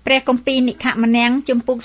ព្រះគម្ពីរនិខមណាំងជំពូក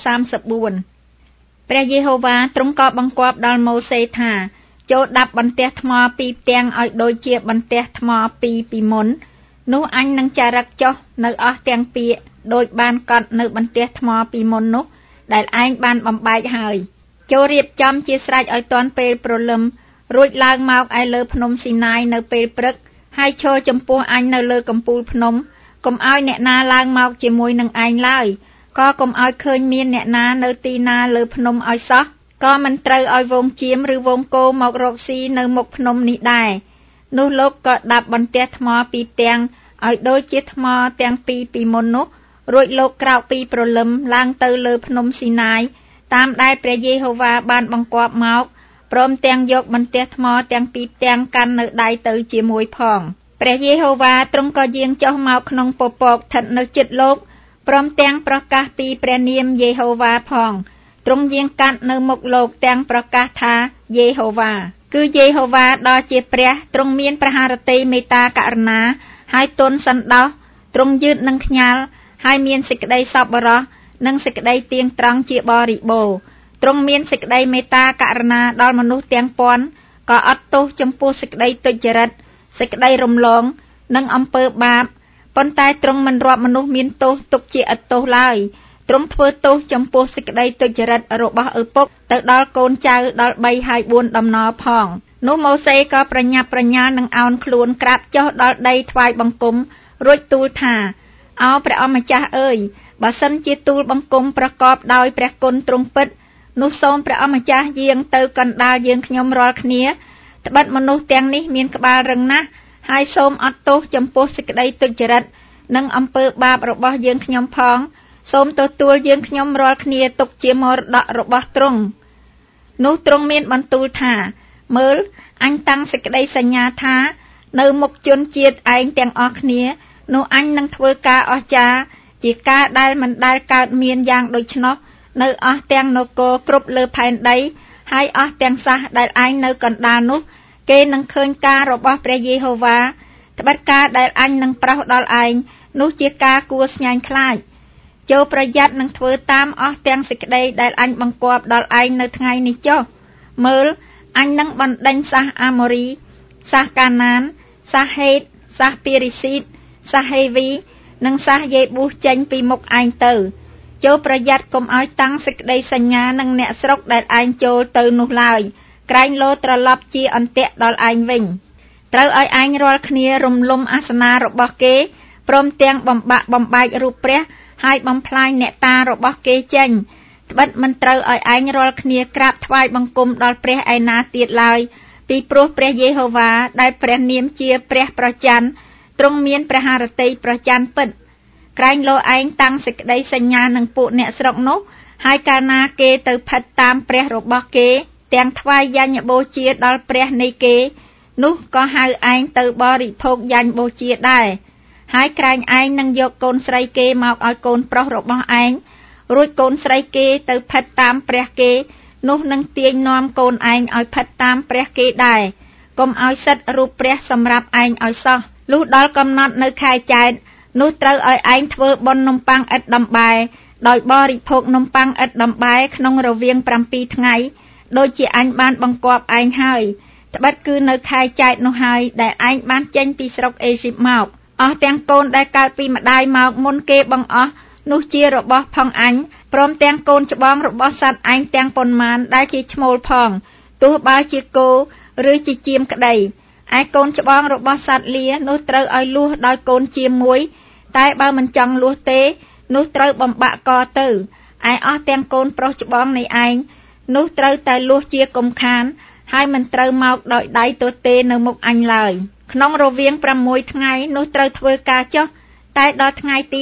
34ព្រះយេហូវ៉ាទ្រង់ក៏បង្គាប់ដល់ម៉ូសេថាចូលដាក់បន្ទះថ្មពីរផ្ទាំងឲ្យដូចជាបន្ទះថ្មពីមុននោះអញនឹងចារឹកចុះនៅអស់ទាំងពីរដោយបានកត់នៅបន្ទះថ្មពីមុននោះដែលឯងបានបំបែកហើយចូលរៀបចំជាស្រេចឲ្យទាន់ពេលព្រលឹមរួចឡើងមកឯលើភ្នំស៊ីណាយនៅពេលព្រឹកហើយឈរចំពោះអញនៅលើកំពូលភ្នំកុំឲ្យអ្នកណាឡើងមកជាមួយនឹងឯងឡើយក៏កុំឲ្យឃើញមានអ្នកណានៅទីណាលើភ្នំឲ្យសោះក៏មិនត្រូវឲ្យវងជៀមឬវងគោមករកស៊ីនៅមុខភ្នំនេះដែរនោះលោកក៏ដាក់បន្ទះថ្មពីរផ្ទាំងឲ្យដូចជាថ្មទាំងពីមុននោះរួចលោកក្រោកពីព្រលឹមឡើងទៅលើភ្នំស៊ីណាយតាមដែលព្រះយេហូវ៉ាបានបង្គាប់មកព្រមទាំងយកបន្ទះថ្មទាំងពីរផ្ទាំងកាន់នៅដៃទៅជាមួយផងព្រះយេហូវ៉ាទ្រង់ក៏យាងចុះមកក្នុងពពកស្ថិតនៅជិតលោកព្រមទាំងប្រកាសពីព្រះនាមយេហូវ៉ាផងទ្រង់យាងកាត់នៅមុខលោកទាំងប្រកាសថាយេហូវ៉ាគឺយេហូវ៉ាដ៏ជាព្រះទ្រង់មានព្រះハរតីមេត្តាករុណាហើយទន់សន្តោសទ្រង់យឺតនឹងខ្ញាល់ហើយមានសេចក្តីសប្បុរសនិងសេចក្តីទៀងត្រង់ជាបរិបូរណ៍ទ្រង់មានសេចក្តីមេត្តាករុណាដល់មនុស្សទាំងពាន់ក៏អត់ទោសចំពោះសេចក្តីទុច្ចរិតសេចក្តីរំលងនិងអំពើបាបប៉ុន្តែទ្រង់មិនរាប់មនុស្សមានទោសទុកជាឥតទោសឡើយទ្រង់ធ្វើទោសចំពោះសេចក្តីទុច្ចរិតរបស់ឪពុកទៅដល់កូនចៅដល់3ហើយ4ដំណរផងនោះម៉ូសេក៏ប្រញាប់ប្រញាល់នឹងអោនខ្លួនក្រាបចុះដល់ដីថ្វាយបង្គំរួចទូលថាអោព្រះអម្ចាស់អើយបើសិនជាទូលបង្គំប្រកបដោយព្រះគុណទ្រង់ពិតនោះសូមព្រះអម្ចាស់យាងទៅកណ្ដាលយើងខ្ញុំរាល់គ្នាត្បិតមនុស្សទាំងនេះមានក្បាលរឹងណាស់ហើយសូមអត់ទោសចំពោះសេចក្តីទុច្ចរិតនិងអំពើបាបរបស់យើងខ្ញុំផងសូមទទួលយើងខ្ញុំរាល់គ្នាទុកជាមរតករបស់ទ្រង់នោះទ្រង់មានបន្ទូលថាមើលអញតាំងសេចក្តីសញ្ញាថានៅមុខជនជាតិឯងទាំងអស់គ្នានោះអញនឹងធ្វើការអស្ចារ្យជាការដែលមិនដែលកើតមានយ៉ាងដូច្នោះនៅអស់ទាំងនគរគ្រប់លើផែនដីហើយអស់ទាំងសាសដែលឯងនៅកណ្ដាលនោះគេនឹងឃើញការរបស់ព្រះយេហូវ៉ាត្បិតការដែលអញនឹងប្រោសដល់ឯងនោះជាការគួរស្ញាញ់ខ្លាចចូលប្រយ័ត្ននឹងធ្វើតាមអស់ទាំងសេចក្តីដែលអញបង្គាប់ដល់ឯងនៅថ្ងៃនេះចុះមើលអញនឹងបណ្ដេញសាសអាម៉ូរីសាសកាណានសាសហេតសាសពេរីស៊ីតសាសហេវីនិងសាសយេប៊ូសចេញពីមុខឯងទៅចូលប្រយ័ត្នកុំឲ្យតាំងសេចក្តីសញ្ញានឹងអ្នកស្រុកដែលឯងចូលទៅនោះឡើយក្រែងលោត្រឡប់ជាអន្ទាក់ដល់ឯងវិញត្រូវឲ្យឯងរាល់គ្នារំលំអាសនៈរបស់គេព្រមទាំងបំបែករូបព្រះហើយបំផ្លាញអ្នកតារបស់គេចេញត្បិតមិនត្រូវឲ្យឯងរាល់គ្នាក្រាបថ្វាយបង្គំដល់ព្រះឯណាទៀតឡើយពីព្រោះព្រះយេហូវ៉ាដែលព្រះនាមជាព្រះប្រច័ណ្ឌទ្រង់មានព្រះハរតីប្រច័ណ្ឌពិតក្រែងលោឯងតាំងសេចក្តីសញ្ញានឹងពួកអ្នកស្រុកនោះហើយកាលណាគេទៅផិតតាមព្រះរបស់គេទាំងថ្វាយយញ្ញបូជាដល់ព្រះនៃគេនោះក៏ហៅឯងទៅបរិភោគយញ្ញបូជាដែរហើយក្រែងឯងនឹងយកកូនស្រីគេមកឲ្យកូនប្រុសរបស់ឯងរួចកូនស្រីគេទៅផិតតាមព្រះគេនោះនឹងទាញនាំកូនឯងឲ្យផិតតាមព្រះគេដែរកុំឲ្យសិតរូបព្រះសម្រាប់ឯងឲ្យសោះលុះដល់កំណត់នៅខែចែកនោះត្រូវឲ្យឯងធ្វើបុណ្យនំប៉័ងឥតដំបែដោយបរិភោគនំប៉័ងឥតដំបែក្នុងរវាង7ថ្ងៃដូចជាអញបានបង្គាប់ឯងហើយត្បិតគឺនៅខែចែកនោះហើយដែលឯងបានចេញពីស្រុកអេស៊ីបមកអស់ទាំងកូនដែលកើតពីម្ដាយមកមុនគេបង្អស់នោះជារបស់ផងអញព្រមទាំងកូនច្បងរបស់សត្វឯងទាំងប៉ុន្មានដែលជាឈ្មោលផងទោះបើជាគោឬជាជៀមក្តីឯកូនច្បងរបស់សត្វលានោះត្រូវឲ្យលួសដោយកូនជៀមមួយតែបើមិនចង់លួសទេនោះត្រូវបំបាក់កទៅឯអស់ទាំងកូនប្រុសច្បងនៃឯងនោះត្រូវតែលួសជាកុំខានហើយមិនត្រូវមកដោយដៃទទេនៅមុខអញឡើយក្នុងរវាង6ថ្ងៃនោះត្រូវធ្វើការចុះតែដល់ថ្ងៃទី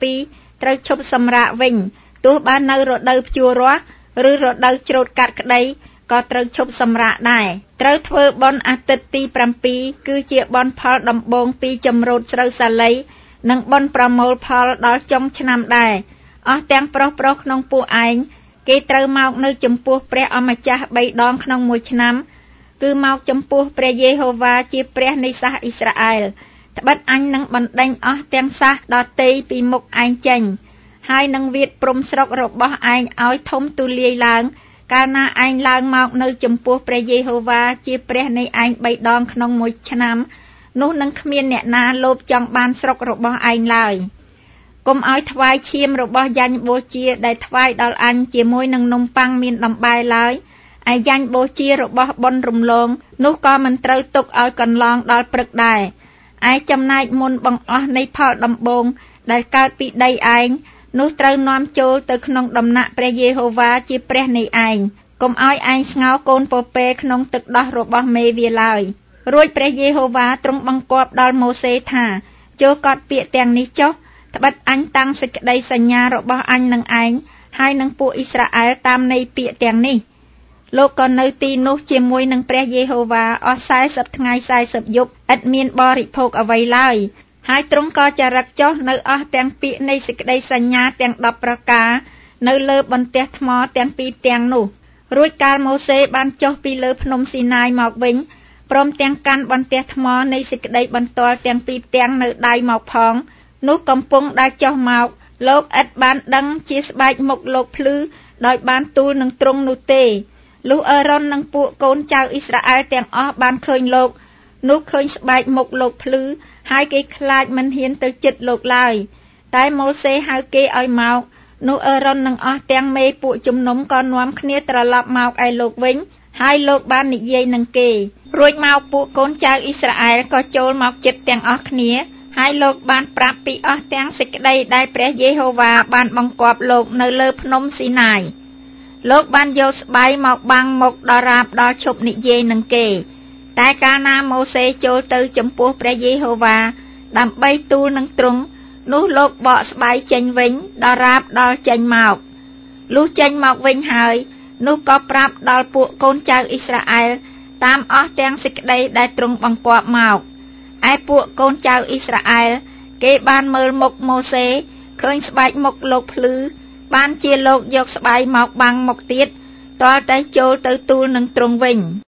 7ត្រូវឈប់សម្រាកវិញទោះបាននៅរដូវភ្ជួររាស់ឬរដូវច្រូតកាត់ក្តីក៏ត្រូវឈប់សម្រាកដែរត្រូវធ្វើបុណ្យអាទិត្យទី7គឺជាបុណ្យផលដំបូងពីចម្រូតស្រូវសាលីនិងបុណ្យប្រមូលផលដល់ចុងឆ្នាំដែរអស់ទាំងប្រុសក្នុងពួកឯងគេត្រូវមកនៅចំពោះព្រះអម្ចាស់3ដងក្នុងមួយឆ្នាំគឺមកចំពោះព្រះយេហូវ៉ាជាព្រះនៃសាសអ៊ីស្រាអែលត្បិតអញនឹងបណ្ដេញអស់ទាំងសាសដទៃពីមុខឯងចេញហើយនឹងវាតព្រំស្រុករបស់ឯងឲ្យធំទូលាយឡើងកាលណាឯងឡើងមកនៅចំពោះព្រះយេហូវ៉ាជាព្រះនៃឯង3ដងក្នុងមួយឆ្នាំនោះនឹងគ្មានអ្នកណាលោភចង់បានស្រុករបស់ឯងឡើយកុំឲ្យថ្វាយឈាមរបស់យ៉ាញ់បូជាដែលថ្វាយដល់អញជាមួយនឹងនំប៉័ងមានដំបែឡើយឯយ៉ាញ់បូជារបស់បុណ្យរំលងនោះក៏មិនត្រូវទុកឲ្យកន្លងដល់ព្រឹកដែរឯចំណែកមុនបង្អស់នៃផលដំបូងដែលកើតពីដីឯងនោះត្រូវនាំចូលទៅក្នុងដំណាក់ព្រះយេហូវ៉ាជាព្រះនៃឯងកុំឲ្យឯងស្ងោរកូនពពែក្នុងទឹកដោះរបស់មេវាឡើយរួចព្រះយេហូវ៉ាទ្រង់បង្គាប់ដល់ម៉ូសេថាចូលកត់ពាក្យទាំងនេះចុះត្បិតអញតាំងសេចក្តីសញ្ញារបស់អញនឹងឯងហើយនឹងពួកអ៊ីស្រាអែលតាមន័យពាក្យទាំងនេះលោកក៏នៅទីនោះជាមួយនឹងព្រះយេហូវ៉ាអស់40ថ្ងៃ40យប់ឥតមានបរិភោគអ្វីឡើយហើយទ្រង់ក៏ចារឹកចុះនៅអស់ទាំងពាក្យនៃសេចក្តីសញ្ញាទាំង10ប្រការនៅលើបន្ទះថ្មទាំងពីរទាំងនោះរួចកាលម៉ូសេបានចុះពីលើភ្នំស៊ីណាយមកវិញព្រមទាំងកាន់បន្ទះថ្មនៃសេចក្តីបន្ទាល់ទាំងពីរទាំងនៅដៃមកផងនោះកំពុងដើរចុះមកលោកឥតបានដឹងជាស្បែកមុខលោកភ្លឺដោយបានទូលនឹងទ្រង់នោះទេលុះអេរ៉ុននិងពួកកូនចៅអ៊ីស្រាអែលទាំងអស់បានឃើញលោកនោះឃើញស្បែកមុខលោកភ្លឺហើយគេខ្លាចមិនហ៊ានទៅជិតលោកឡើយតែម៉ូសេហៅគេឲ្យមកនោះអេរ៉ុននិងអស់ទាំងមេពួកជំនុំក៏នាំគ្នាត្រឡប់មកឯលោកវិញហើយលោកបាននិយាយនឹងគេរួចមកពួកកូនចៅអ៊ីស្រាអែលក៏ចូលមកជិតទាំងអស់គ្នាហើយលោកបានប្រាប់ពីអស់ទាំងសេចក្តីដែលព្រះយេហូវ៉ាបានបង្គាប់លោកនៅលើភ្នំស៊ីណាយលោកបានយកស្បៃមកបាំងមុខដល់រាបដល់ឈប់និយាយនឹងគេតែកាលណាម៉ូសេចូលទៅចំពោះព្រះយេហូវ៉ាដើម្បីទូលនឹងទ្រង់នោះលោកបកស្បៃចេញវិញដល់រាបដល់ចេញមកលុះចេញមកវិញហើយនោះក៏ប្រាប់ដល់ពួកកូនចៅអ៊ីស្រាអែលតាមអស់ទាំងសេចក្តីដែលទ្រង់បង្គាប់មកឯពួកកូនចៅអ៊ីស្រាអែលគេបានមើលមុខម៉ូសេឃើញស្បែកមុខលោកភ្លឺបានជាលោកយកស្បៃមកបាំងមុខទៀតទាល់តែចូលទៅទូលនឹងទ្រង់វិញ